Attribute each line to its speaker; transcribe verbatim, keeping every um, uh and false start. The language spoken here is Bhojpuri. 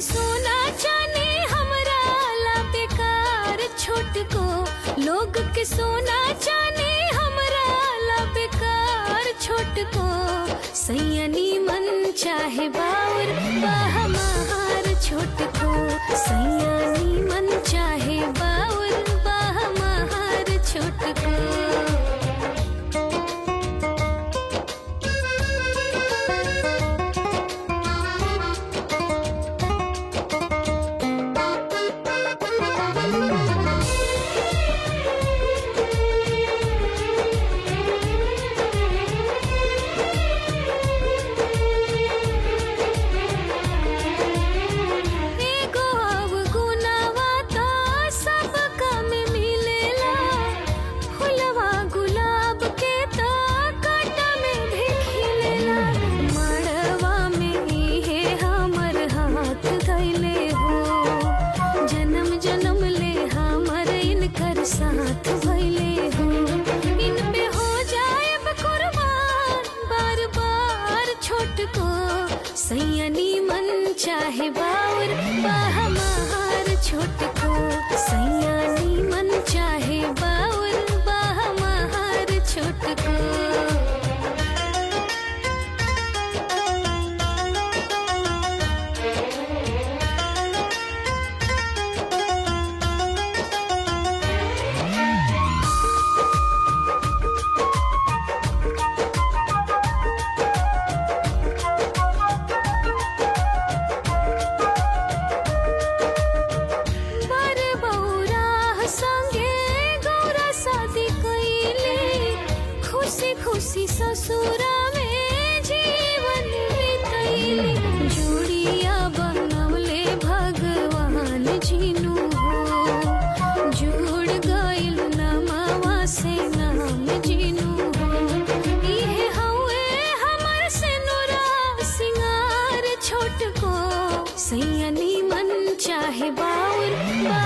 Speaker 1: सोना चांदी हमरा ला बेकार छोट को, लोग के सोना चांदी हमरा ला बेकार छोट को। सैयनी मन चाहे बाउर बाहमार छोट को, सैयनी मन चाहे बाउर बाहमार छोट को। साथ भइले हो इन पे हो जाए कुर्बान बार बार छोट को। सैयनी मन चाहे बाउर बाहमार छोट को, सैयनी मन चाहे बाउर बाहमार छोट को। खुशी ससुरा में जीवन बितैली, जोड़िया बनवले भगवान जीनु हो। जुड़ गइल नमवा से नाम जीनु हो, इहे हवे हमर सिनुरा सिंगार छोट को। सैयनी मन चाहे बाउर